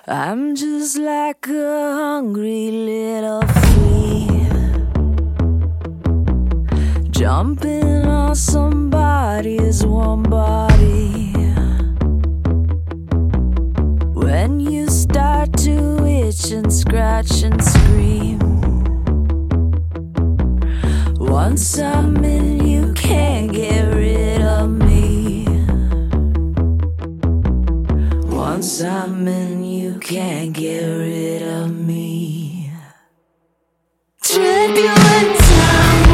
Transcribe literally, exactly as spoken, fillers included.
I'm just like a hungry little flea, jumping on somebody's warm body. When you start to itch and scratch and scream, once I'm in, you can't get rid of me. Once I'm in, you can't get rid of me. Turbulent time.